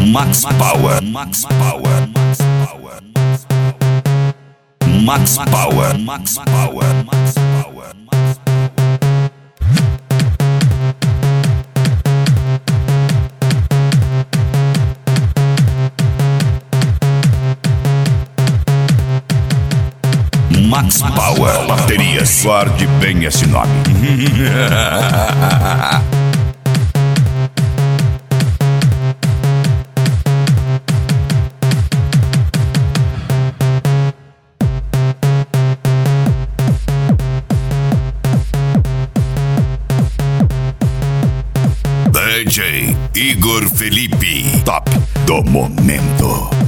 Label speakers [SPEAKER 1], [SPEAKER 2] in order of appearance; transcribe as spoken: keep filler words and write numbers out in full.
[SPEAKER 1] Max Power, Max Power, Max Power, Max Power, Max Power, Max Power, Max Max Power Baterias. Guarde bem esse nome. D J Igor Felipe, top do momento.